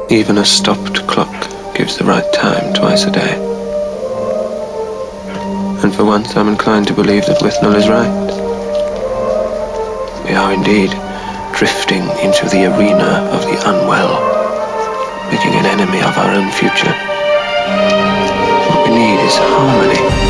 Even a stopped clock gives the right time twice a day. And for once I'm inclined to believe that Withnell is right. We are indeed drifting into the arena of the unwell, making an enemy of our own future. What we need is harmony.